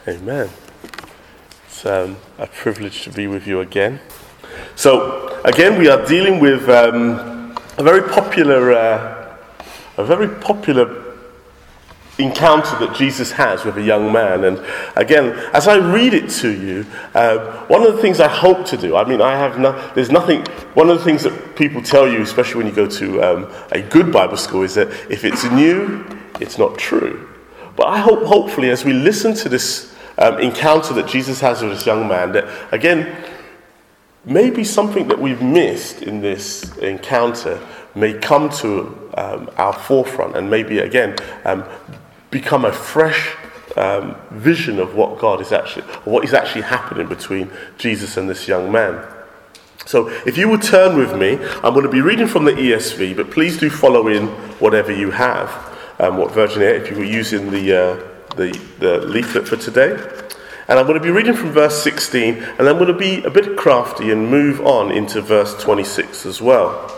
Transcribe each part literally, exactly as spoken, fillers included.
Amen. It's um, a privilege to be with you again. So, again, we are dealing with um, a very popular, uh, a very popular encounter that Jesus has with a young man. And again, as I read it to you, uh, one of the things I hope to do, I mean, I have no, there's nothing, one of the things that people tell you, especially when you go to um, a good Bible school, is that if it's new, it's not true. But I hope, hopefully, as we listen to this um, encounter that Jesus has with this young man, that, again, maybe something that we've missed in this encounter may come to um, our forefront and maybe, again, um, become a fresh um, vision of what God is actually, what is actually happening between Jesus and this young man. So if you would turn with me, I'm going to be reading from the E S V, but please do follow in whatever you have, um, what version if you were using the, uh, the, the leaflet for today. And I'm going to be reading from verse sixteen, and I'm going to be a bit crafty and move on into verse twenty-six as well.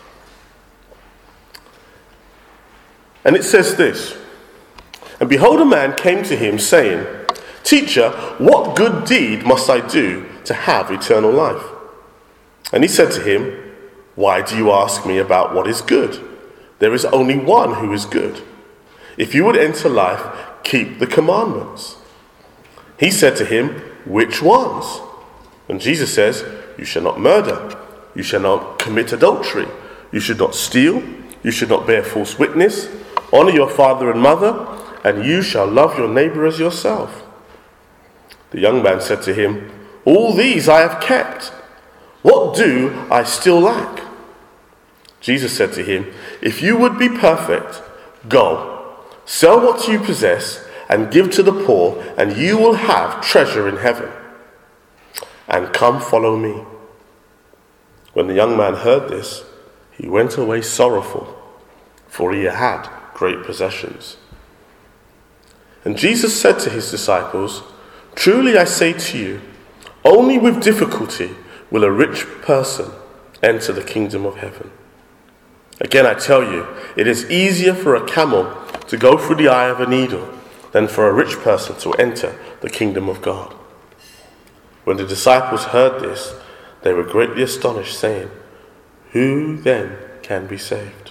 And it says this: "And behold, a man came to him, saying, 'Teacher, what good deed must I do to have eternal life?' And he said to him, 'Why do you ask me about what is good? There is only one who is good. If you would enter life, keep the commandments.' He said to him, 'Which ones?' And Jesus says, 'You shall not murder. You shall not commit adultery. You should not steal. You should not bear false witness. Honor your father and mother. And you shall love your neighbor as yourself.' The young man said to him, 'All these I have kept. What do I still lack?' Jesus said to him, 'If you would be perfect, go, sell what you possess, and give to the poor, and you will have treasure in heaven. And come follow me.' When the young man heard this, he went away sorrowful, for he had great possessions. And Jesus said to his disciples, 'Truly I say to you, only with difficulty will a rich person enter the kingdom of heaven. Again I tell you, it is easier for a camel to go through the eye of a needle than for a rich person to enter the kingdom of God.' When the disciples heard this, they were greatly astonished, saying, 'Who then can be saved?'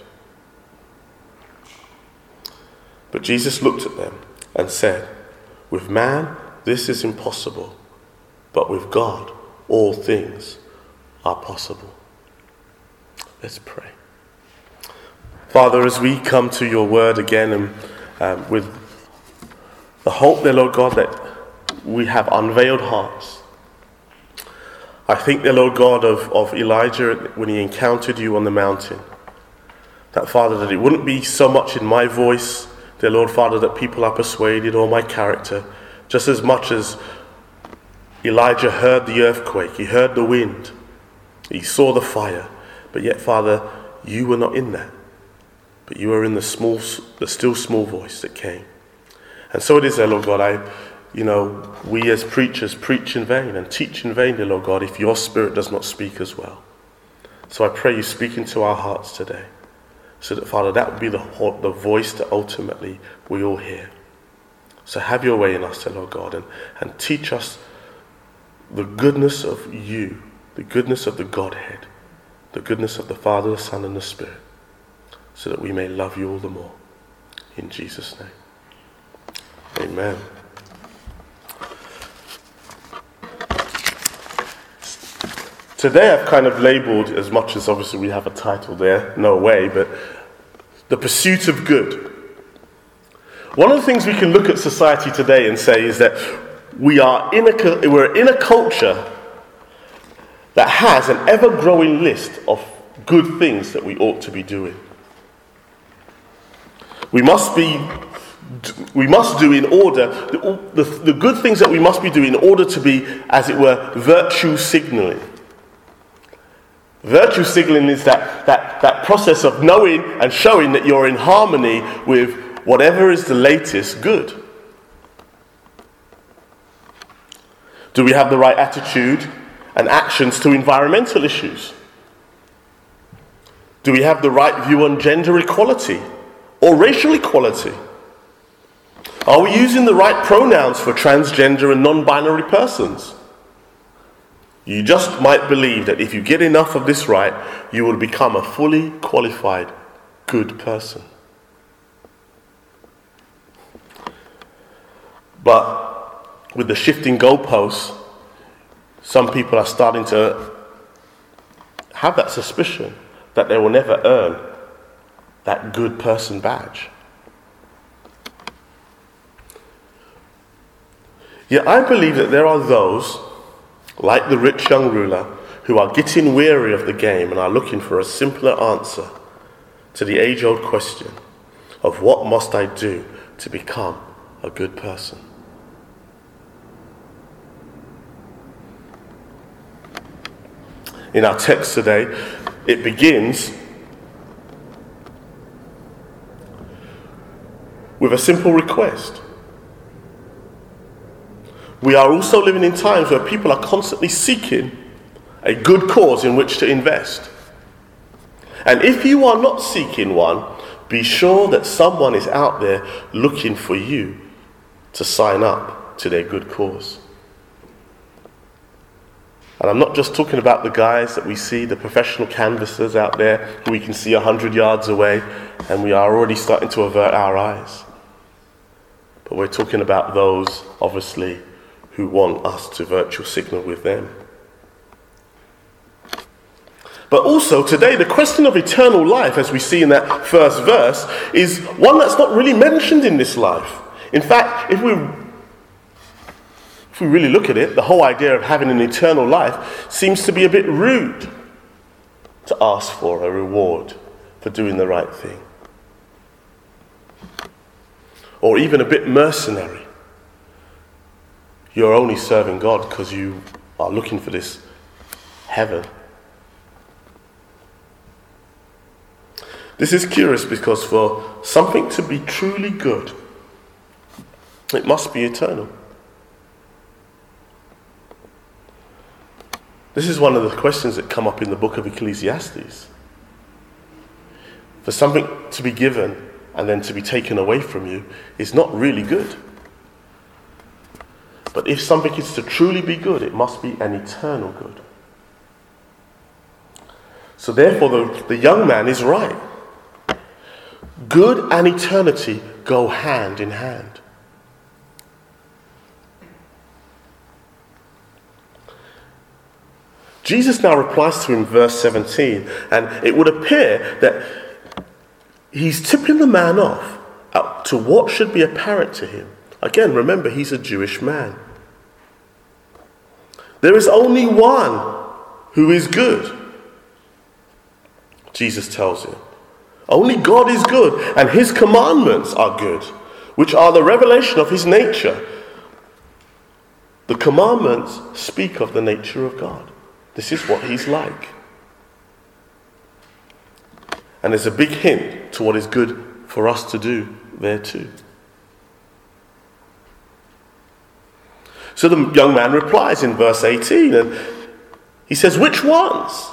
But Jesus looked at them and said, 'With man this is impossible, but with God all things are possible.'" Let's pray. Father, as we come to your word again, and um, with the hope, dear Lord God, that we have unveiled hearts. I think, dear Lord God, of, of Elijah when he encountered you on the mountain. That, Father, that it wouldn't be so much in my voice, dear Lord, Father, that people are persuaded, or my character, just as much as Elijah heard the earthquake, he heard the wind, he saw the fire, but yet, Father, you were not in that. But you were in the small, the still small voice that came. And so it is, dear Lord God, I, you know, we as preachers preach in vain and teach in vain, dear Lord God, if your Spirit does not speak as well. So I pray you speak into our hearts today, so that, Father, that would be the, the voice that ultimately we all hear. So have your way in us, dear Lord God, and, and teach us the goodness of you, the goodness of the Godhead, the goodness of the Father, the Son, and the Spirit, so that we may love you all the more. In Jesus' name. Amen. Today I've kind of labelled, as much as obviously we have a title there, no way, but the pursuit of good. One of the things we can look at society today and say is that we are in a, we're in a culture that has an ever-growing list of good things that we ought to be doing. We must be We must do in order, the, the, the good things that we must be doing in order to be, as it were, virtue signaling. Virtue signaling is that, that, that process of knowing and showing that you're in harmony with whatever is the latest good. Do we have the right attitude and actions to environmental issues? Do we have the right view on gender equality or racial equality? Are we using the right pronouns for transgender and non-binary persons? You just might believe that if you get enough of this right, you will become a fully qualified good person. But with the shifting goalposts, some people are starting to have that suspicion that they will never earn that good person badge. Yet I believe that there are those, like the rich young ruler, who are getting weary of the game and are looking for a simpler answer to the age-old question of what must I do to become a good person. In our text today, it begins with a simple request. We are also living in times where people are constantly seeking a good cause in which to invest. And if you are not seeking one, be sure that someone is out there looking for you to sign up to their good cause. And I'm not just talking about the guys that we see, the professional canvassers out there who we can see a hundred yards away and we are already starting to avert our eyes. But we're talking about those, obviously, who want us to virtual signal with them. But also today, the question of eternal life, as we see in that first verse, is one that's not really mentioned in this life. In fact, if we if we really look at it, the whole idea of having an eternal life seems to be a bit rude to ask for a reward for doing the right thing. Or even a bit mercenary. You're only serving God because you are looking for this heaven. This is curious because for something to be truly good, it must be eternal. This is one of the questions that come up in the book of Ecclesiastes. For something to be given and then to be taken away from you is not really good. But if something is to truly be good, it must be an eternal good. So therefore, the, the young man is right. Good and eternity go hand in hand. Jesus now replies to him in verse seventeen, and it would appear that he's tipping the man off to what should be apparent to him. Again, remember, he's a Jewish man. There is only one who is good, Jesus tells him. Only God is good, and his commandments are good, which are the revelation of his nature. The commandments speak of the nature of God. This is what he's like. And there's a big hint to what is good for us to do there too. So the young man replies in verse eighteen, and he says, which ones?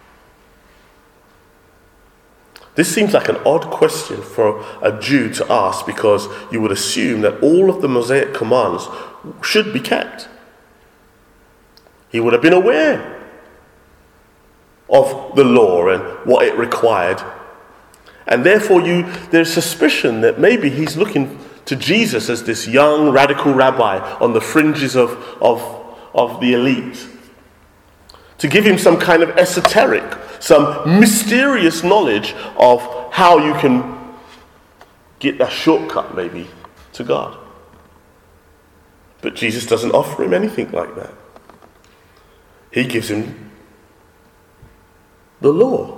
This seems like an odd question for a Jew to ask, because you would assume that all of the Mosaic commands should be kept. He would have been aware of the law and what it required. And therefore you there's suspicion that maybe he's looking to Jesus as this young radical rabbi on the fringes of, of, of the elite, to give him some kind of esoteric, some mysterious knowledge of how you can get a shortcut maybe to God. But Jesus doesn't offer him anything like that. He gives him the law.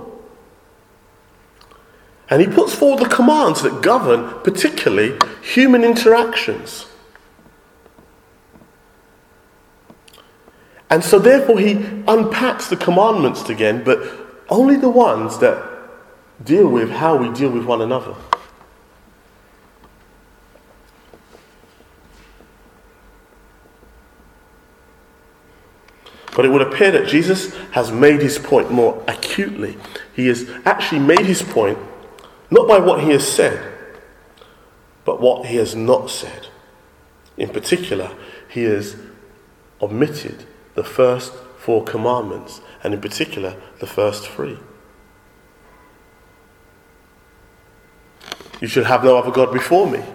And he puts forward the commands that govern particularly human interactions. And so therefore he unpacks the commandments again, but only the ones that deal with how we deal with one another. But it would appear that Jesus has made his point more acutely. He has actually made his point not by what he has said, but what he has not said. In particular, he has omitted the first four commandments, and in particular, the first three. You shall have no other God before me.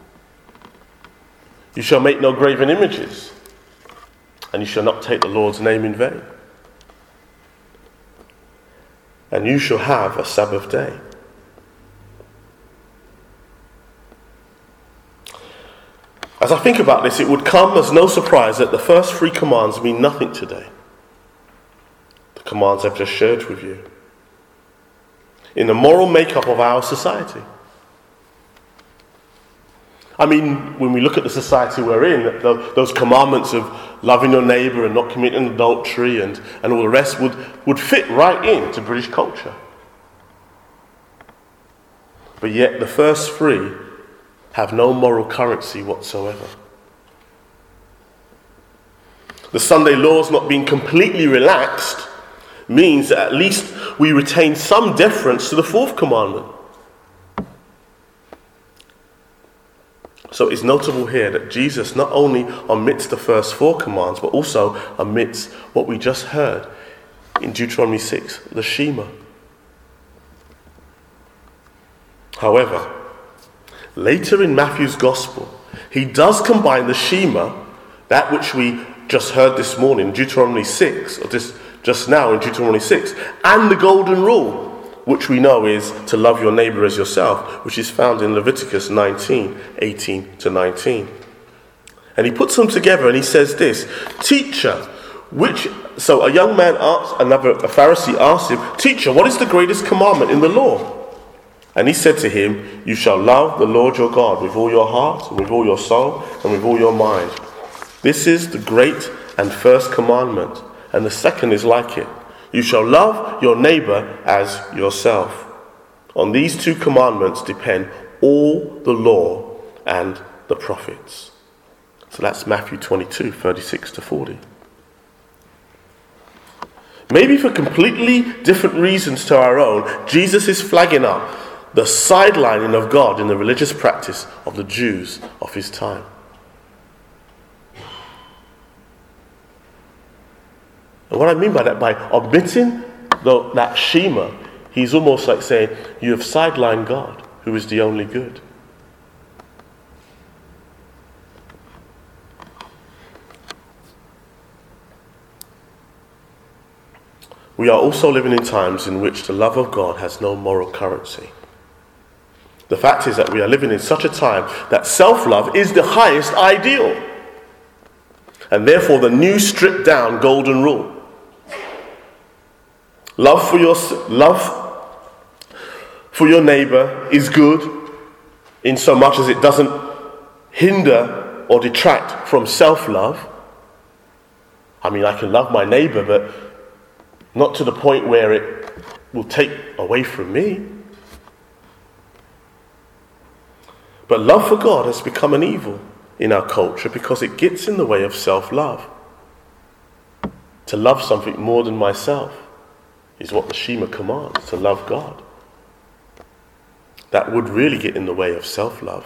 You shall make no graven images, and you shall not take the Lord's name in vain. And you shall have a Sabbath day. As I think about this, it would come as no surprise that the first three commands mean nothing today. The commands I've just shared with you. In the moral makeup of our society. I mean, when we look at the society we're in, those commandments of loving your neighbour and not committing adultery and, and all the rest would, would fit right into British culture. But yet the first three have no moral currency whatsoever. The Sunday laws not being completely relaxed means that at least we retain some deference to the fourth commandment. So it's notable here that Jesus not only omits the first four commands, but also omits what we just heard in Deuteronomy six, the Shema. However, later in Matthew's Gospel, he does combine the Shema, that which we just heard this morning, Deuteronomy six, or just, just now in Deuteronomy six, and the Golden Rule, which we know is to love your neighbour as yourself, which is found in Leviticus nineteen, eighteen to nineteen. And he puts them together and he says this, Teacher, which... So a young man asked, another, a Pharisee asked him, Teacher, what is the greatest commandment in the law? And he said to him, You shall love the Lord your God with all your heart, and with all your soul, and with all your mind. This is the great and first commandment, and the second is like it. You shall love your neighbour as yourself. On these two commandments depend all the law and the prophets. So that's Matthew twenty-two, thirty-six to forty. Maybe for completely different reasons to our own, Jesus is flagging up the sidelining of God in the religious practice of the Jews of his time. And what I mean by that, by omitting the, that Shema, he's almost like saying, you have sidelined God, who is the only good. We are also living in times in which the love of God has no moral currency. The fact is that we are living in such a time that self-love is the highest ideal. And therefore the new stripped down golden rule. Love for your love for your neighbour is good in so much as it doesn't hinder or detract from self-love. I mean, I can love my neighbour, but not to the point where it will take away from me. But love for God has become an evil in our culture because it gets in the way of self-love. To love something more than myself is what the Shema commands, to love God. That would really get in the way of self-love.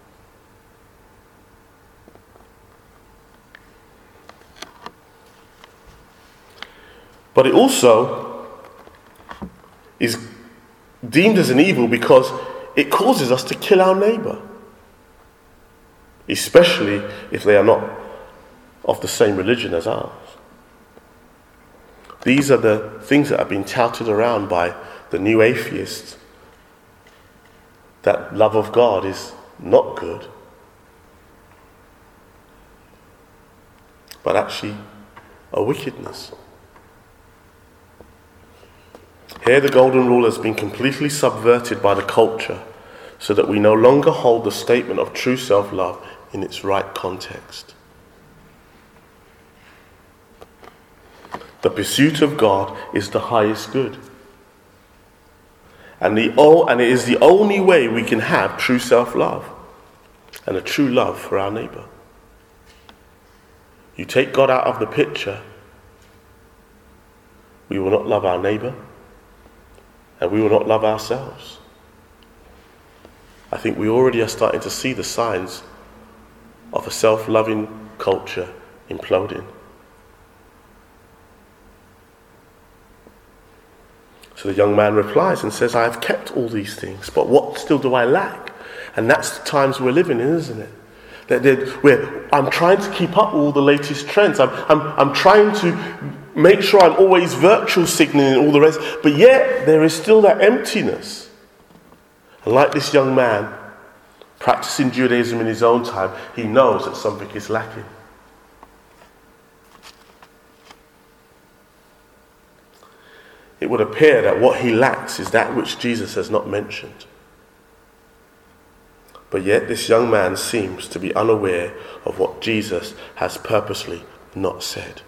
But it also is deemed as an evil because it causes us to kill our neighbour, especially if they are not of the same religion as ours. These are the things that have been touted around by the new atheists, that love of God is not good, but actually a wickedness. Here the golden rule has been completely subverted by the culture so that we no longer hold the statement of true self-love in its right context. The pursuit of God is the highest good. And, the, and it is the only way we can have true self-love and a true love for our neighbour. You take God out of the picture, we will not love our neighbour, and we will not love ourselves. I think we already are starting to see the signs of a self-loving culture imploding. So the young man replies and says, I have kept all these things, but what still do I lack? And that's the times we're living in, isn't it? That, that we're, I'm trying to keep up with all the latest trends. I'm, I'm, I'm trying to make sure I'm always virtual signaling and all the rest. But yet, there is still that emptiness. And like this young man, practicing Judaism in his own time, he knows that something is lacking. It would appear that what he lacks is that which Jesus has not mentioned. But yet this young man seems to be unaware of what Jesus has purposely not said.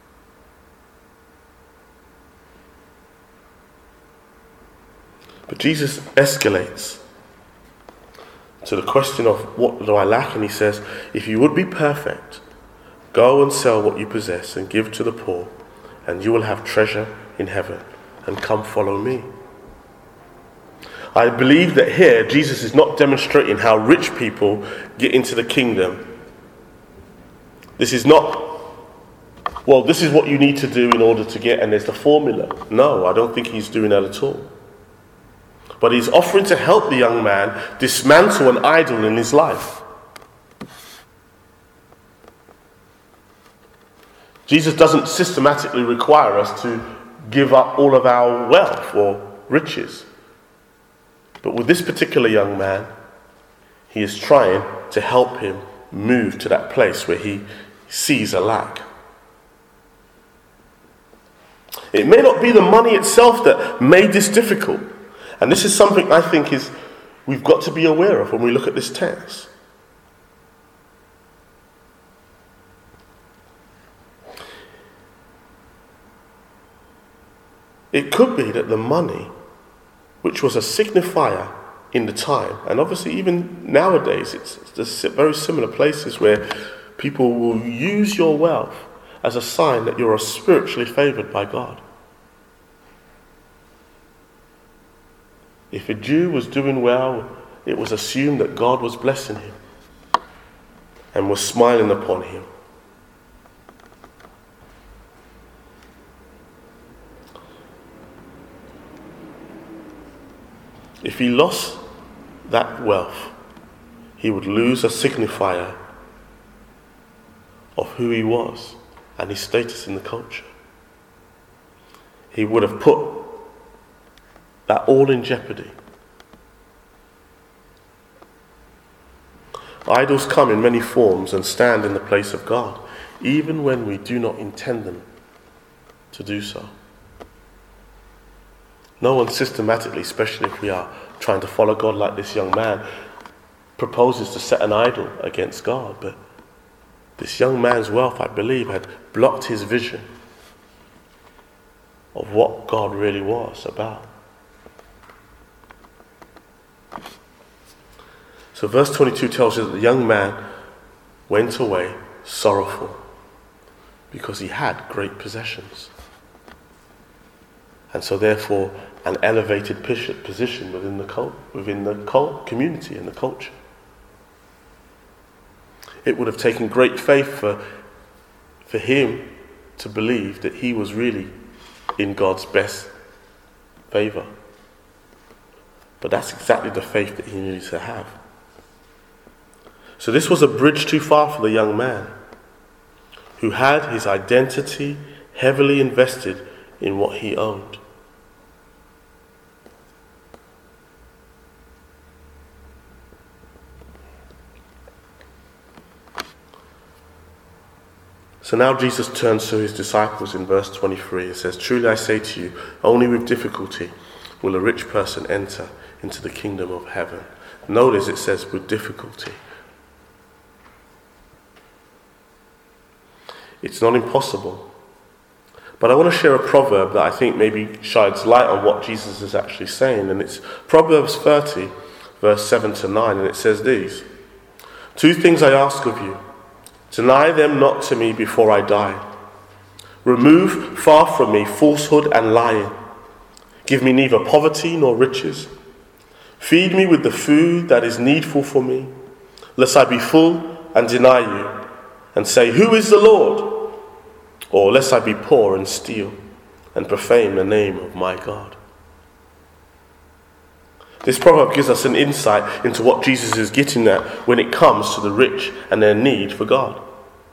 But Jesus escalates to the question of what do I lack? And he says, if you would be perfect, go and sell what you possess and give to the poor, and you will have treasure in heaven, and come follow me. I believe that here Jesus is not demonstrating how rich people get into the kingdom. This is not, well, this is what you need to do in order to get, and there's the formula. No, I don't think he's doing that at all. But he's offering to help the young man dismantle an idol in his life. Jesus doesn't systematically require us to give up all of our wealth or riches. But with this particular young man, he is trying to help him move to that place where he sees a lack. It may not be the money itself that made this difficult. And this is something I think is we've got to be aware of when we look at this text. It could be that the money, which was a signifier in the time, and obviously even nowadays, it's, it's very similar places where people will use your wealth as a sign that you're spiritually favored by God. If a Jew was doing well, it was assumed that God was blessing him and was smiling upon him. If he lost that wealth, he would lose a signifier of who he was and his status in the culture. He would have put that all in jeopardy. Idols come in many forms and stand in the place of God, even when we do not intend them to do so. No one systematically, especially if we are trying to follow God like this young man, proposes to set an idol against God. But this young man's wealth, I believe, had blocked his vision of what God really was about. So verse twenty-two tells us that the young man went away sorrowful because he had great possessions. And so therefore an elevated position within the cult, within the cult community and the culture. It would have taken great faith for, for him to believe that he was really in God's best favour. But that's exactly the faith that he needed to have. So this was a bridge too far for the young man who had his identity heavily invested in what he owned. So now Jesus turns to his disciples in verse twenty-three. It says, "Truly I say to you, only with difficulty will a rich person enter into the kingdom of heaven." Notice it says with difficulty. It's not impossible. But I want to share a proverb that I think maybe shines light on what Jesus is actually saying. And it's Proverbs thirty, verse seven to nine. And it says these: "Two things I ask of you. Deny them not to me before I die. Remove far from me falsehood and lying. Give me neither poverty nor riches. Feed me with the food that is needful for me, lest I be full and deny you, and say, who is the Lord? Or lest I be poor and steal, and profane the name of my God. This proverb gives us an insight into what Jesus is getting at when it comes to the rich and their need for God.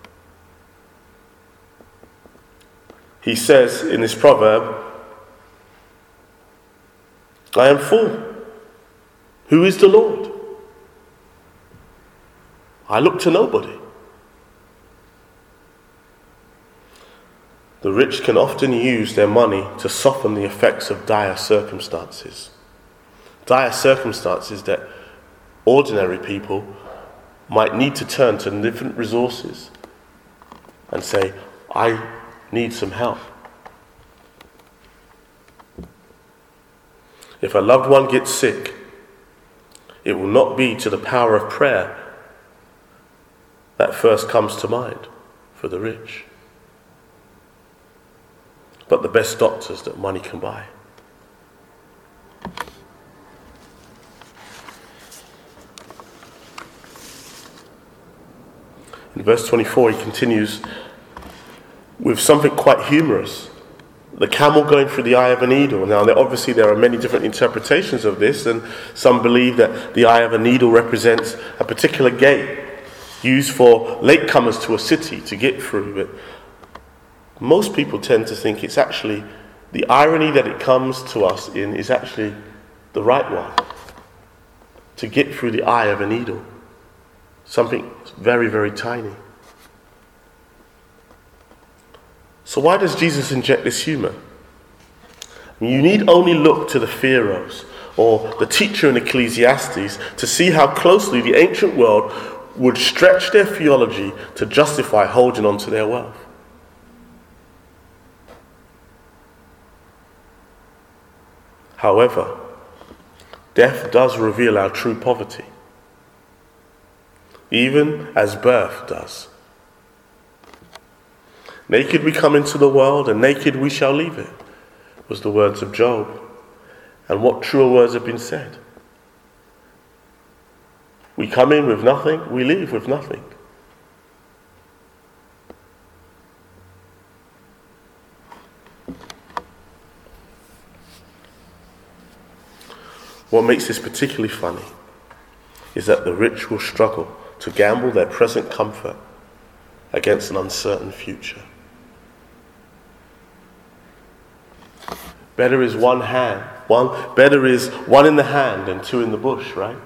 He says in this proverb, I am full. Who is the Lord? I look to nobody. The rich can often use their money to soften the effects of dire circumstances. Dire circumstances that ordinary people might need to turn to different resources and say, I need some help. If a loved one gets sick, it will not be to the power of prayer that first comes to mind for the rich, but the best doctors that money can buy. In verse twenty-four, he continues with something quite humorous. The camel going through the eye of a needle. Now, there, obviously, there are many different interpretations of this, and some believe that the eye of a needle represents a particular gate used for latecomers to a city to get through. But most people tend to think it's actually the irony that it comes to us in is actually the right one. To get through the eye of a needle. Something very, very tiny. So why does Jesus inject this humor? You need only look to the pharaohs or the teacher in Ecclesiastes to see how closely the ancient world would stretch their theology to justify holding on to their wealth. However, death does reveal our true poverty, even as birth does. Naked we come into the world, and naked we shall leave it, was the words of Job. And what truer words have been said? We come in with nothing, we leave with nothing. What makes this particularly funny is that the rich will struggle to gamble their present comfort against an uncertain future. Better is one hand, one better is one in the hand than two in the bush, right?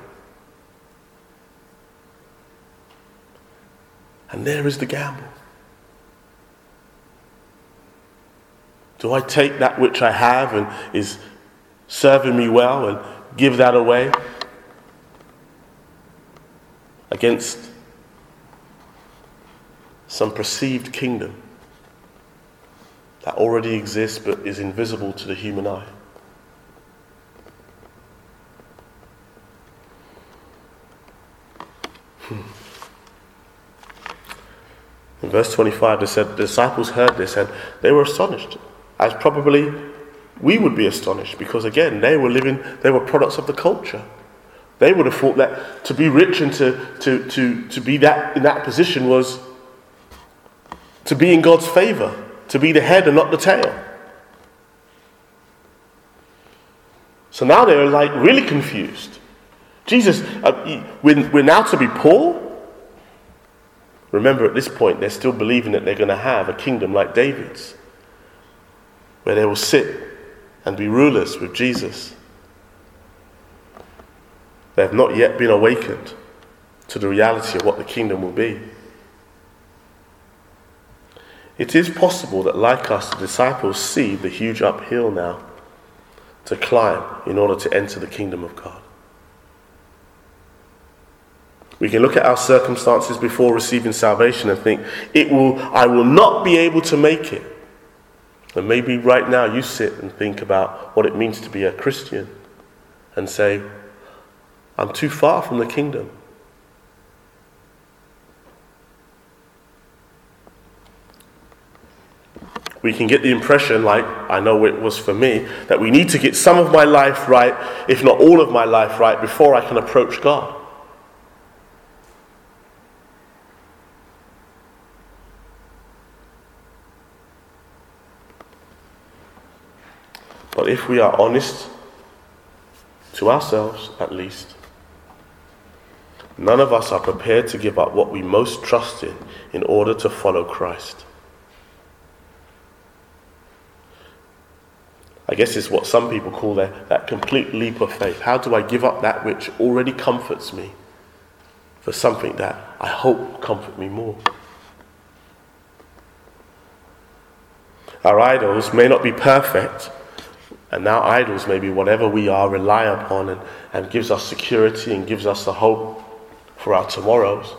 And there is the gamble. Do I take that which I have and is serving me well and give that away against some perceived kingdom that already exists but is invisible to the human eye? Hmm. In verse twenty-five, they said the disciples heard this and they were astonished, as probably we would be astonished, because again, they were living, they were products of the culture. They would have thought that to be rich and to to to, to be that in that position was to be in God's favor, to be the head and not the tail. So now they're like really confused. Jesus, uh, we're, we're now to be poor? Remember, at this point, they're still believing that they're going to have a kingdom like David's, where they will sit and be rulers with Jesus. They have not yet been awakened to the reality of what the kingdom will be. It is possible that, like us, the disciples see the huge uphill now to climb in order to enter the kingdom of God. We can look at our circumstances before receiving salvation and think, "It will. I will not be able to make it." And maybe right now you sit and think about what it means to be a Christian and say, "I'm too far from the kingdom." We can get the impression, like I know it was for me, that we need to get some of my life right, if not all of my life right, before I can approach God. But if we are honest to ourselves, at least, none of us are prepared to give up what we most trust in in order to follow Christ. I guess it's what some people call that, that complete leap of faith. How do I give up that which already comforts me for something that I hope comfort me more? Our idols may not be perfect, and our idols may be whatever we are rely upon and, and gives us security and gives us a hope for our tomorrows.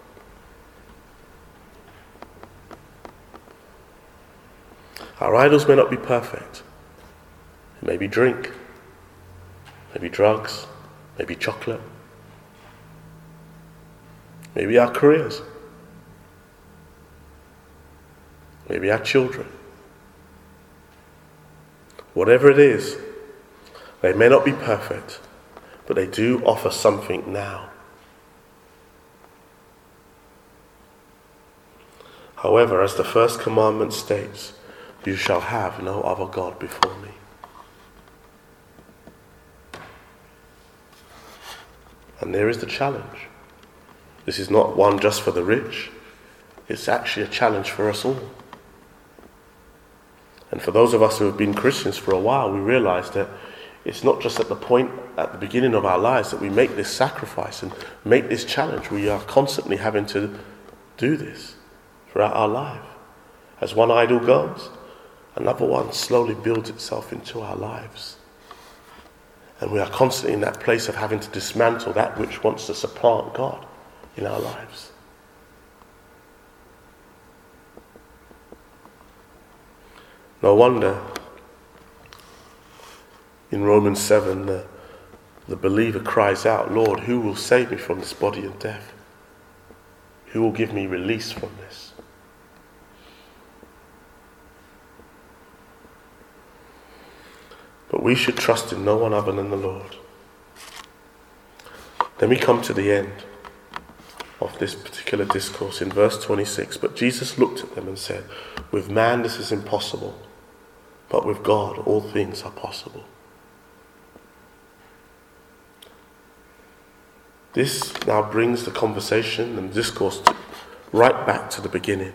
Our idols may not be perfect. It may be drink, maybe drugs, maybe chocolate, maybe our careers, maybe our children. Whatever it is, they may not be perfect, but they do offer something now. However, as the first commandment states, you shall have no other God before me. And there is the challenge. This is not one just for the rich. It's actually a challenge for us all. And for those of us who have been Christians for a while, we realize that it's not just at the point, at the beginning of our lives, that we make this sacrifice and make this challenge. We are constantly having to do this throughout our life. As one idol goes, another one slowly builds itself into our lives. And we are constantly in that place of having to dismantle that which wants to supplant God in our lives. No wonder in Romans seven the, the believer cries out, Lord, who will save me from this body of death? Who will give me release from this? But we should trust in no one other than the Lord. Then we come to the end of this particular discourse in verse twenty-six. But Jesus looked at them and said, with man this is impossible, but with God all things are possible. This now brings the conversation and discourse right back to the beginning.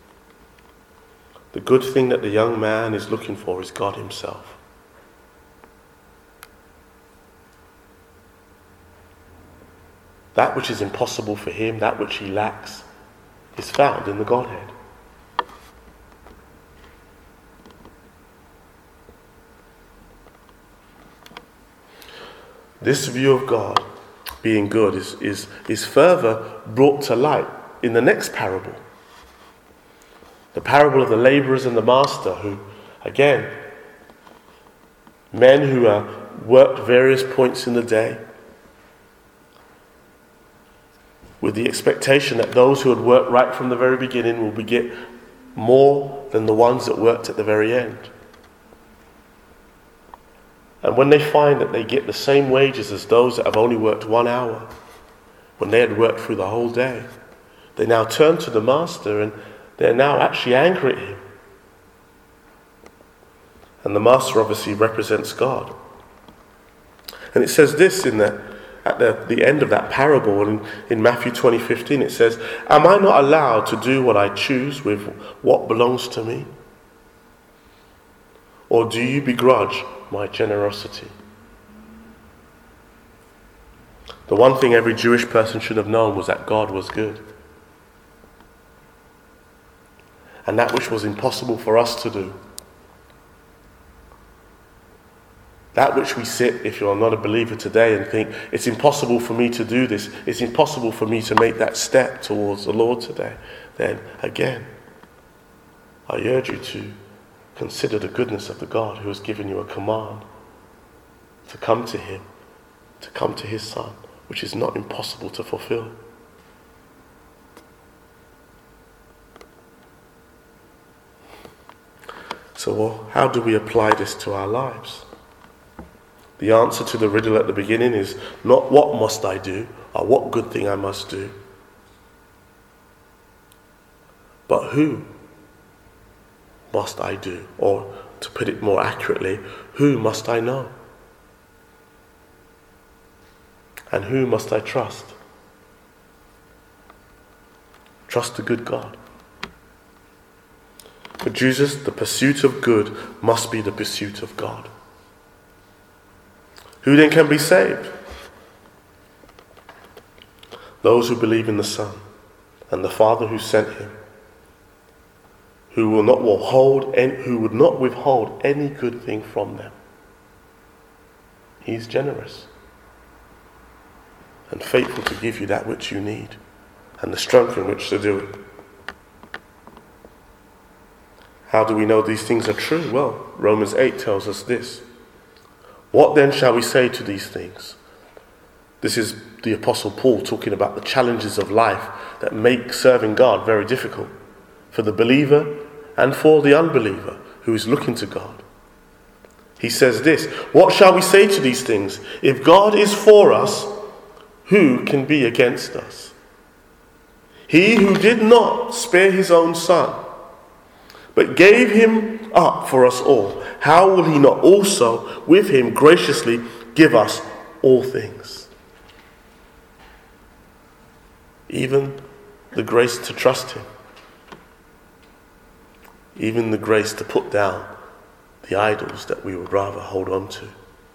The good thing that the young man is looking for is God himself. That which is impossible for him, that which he lacks, is found in the Godhead. This view of God being good is, is, is further brought to light in the next parable. The parable of the labourers and the master, who, again, men who uh, worked various points in the day, with the expectation that those who had worked right from the very beginning will get more than the ones that worked at the very end. And when they find that they get the same wages as those that have only worked one hour, when they had worked through the whole day, they now turn to the master and they're now actually angry at him. And the master obviously represents God. And it says this in the At the, the end of that parable, in, in Matthew twenty fifteen, it says, am I not allowed to do what I choose with what belongs to me? Or do you begrudge my generosity? The one thing every Jewish person should have known was that God was good. And that which was impossible for us to do, that which we sit, if you're not a believer today, and think, it's impossible for me to do this, it's impossible for me to make that step towards the Lord today, then again, I urge you to consider the goodness of the God who has given you a command to come to him, to come to his Son, which is not impossible to fulfill. So well, how do we apply this to our lives? The answer to the riddle at the beginning is not what must I do or what good thing I must do, but who must I do, or to put it more accurately, who must I know? And who must I trust? Trust the good God. For Jesus, the pursuit of good must be the pursuit of God. Who then can be saved? Those who believe in the Son and the Father who sent him, who will not withhold any, who would not withhold any good thing from them. He's generous and faithful to give you that which you need and the strength in which to do it. How do we know these things are true? Well, Romans eight tells us this. What then shall we say to these things? This is the Apostle Paul talking about the challenges of life that make serving God very difficult for the believer and for the unbeliever who is looking to God. He says this, what shall we say to these things? If God is for us, who can be against us? He who did not spare his own Son, but gave him up for us all, how will he not also with him graciously give us all things? Even the grace to trust him. Even the grace to put down the idols that we would rather hold on to.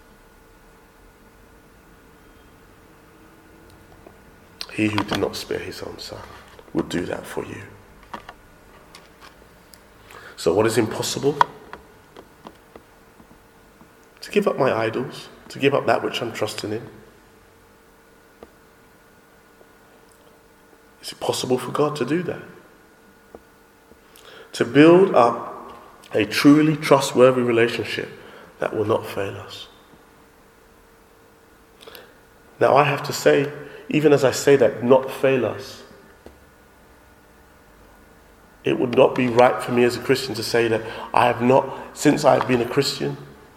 He who did not spare his own Son would do that for you. So what is impossible? To give up my idols, to give up that which I'm trusting in. Is it possible for God to do that? To build up a truly trustworthy relationship that will not fail us. Now I have to say, even as I say that, not fail us, it would not be right for me as a Christian to say that I have not, since I have been a Christian,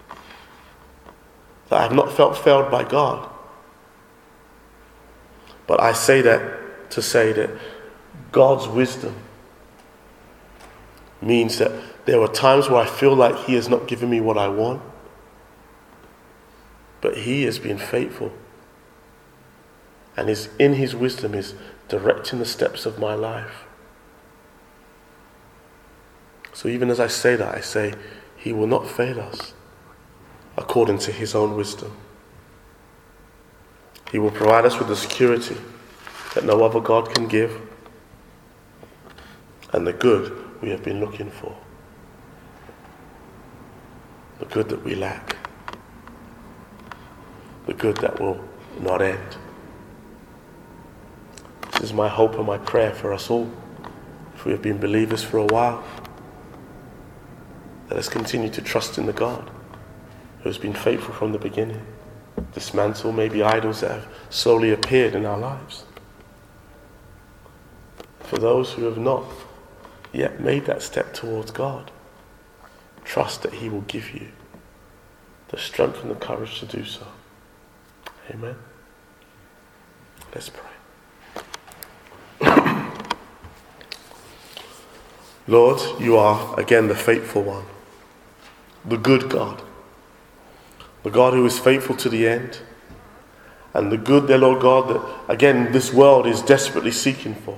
that I have not felt failed by God. But I say that to say that God's wisdom means that there are times where I feel like he has not given me what I want, but he has been faithful and is in his wisdom is directing the steps of my life. So even as I say that, I say he will not fail us according to his own wisdom. He will provide us with the security that no other God can give and the good we have been looking for. The good that we lack. The good that will not end. This is my hope and my prayer for us all. If we have been believers for a while, let us continue to trust in the God who has been faithful from the beginning. Dismantle maybe idols that have slowly appeared in our lives. For those who have not yet made that step towards God, trust that he will give you the strength and the courage to do so. Amen. Let's pray. Lord, you are again the faithful one, the good God, the God who is faithful to the end, and the good, dear Lord God, that again this world is desperately seeking for.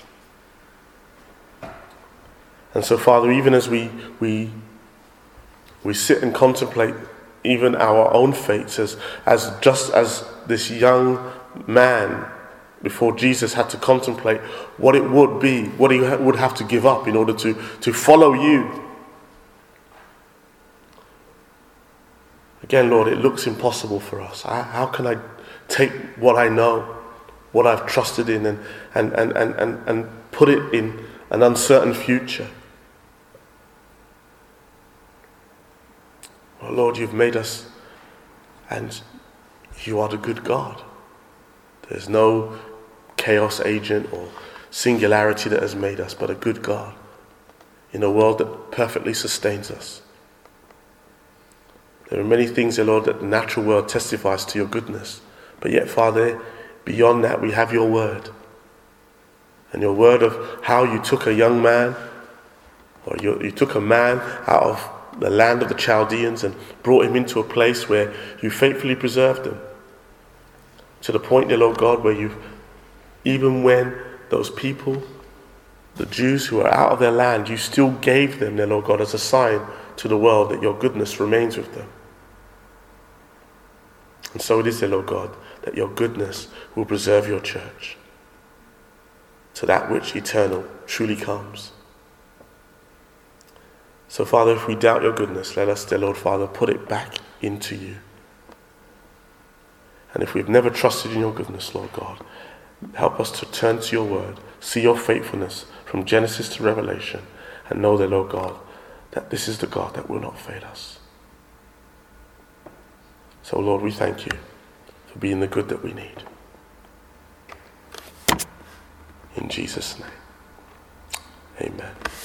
And so, Father, even as we we we sit and contemplate even our own fates, as as just as this young man before Jesus had to contemplate what it would be, what he would have to give up in order to, to follow you. Again, Lord, it looks impossible for us. I, how can I take what I know, what I've trusted in, and, and, and, and, and, and put it in an uncertain future? Well, Lord, you've made us, and you are the good God. There's no chaos agent or singularity that has made us, but a good God in a world that perfectly sustains us. There are many things, dear Lord, that the natural world testifies to your goodness. But yet, Father, beyond that we have your word. And your word of how you took a young man, or you, you took a man out of the land of the Chaldeans and brought him into a place where you faithfully preserved him. To the point, dear Lord God, where you, even when those people, the Jews who are out of their land, you still gave them, dear Lord God, as a sign to the world that your goodness remains with them. And so it is, dear Lord God, that your goodness will preserve your church to that which eternal truly comes. So, Father, if we doubt your goodness, let us, dear Lord Father, put it back into you. And if we've never trusted in your goodness, Lord God, help us to turn to your word, see your faithfulness from Genesis to Revelation, and know, dear Lord God, that this is the God that will not fail us. So, Lord, we thank you for being the good that we need. In Jesus' name, amen.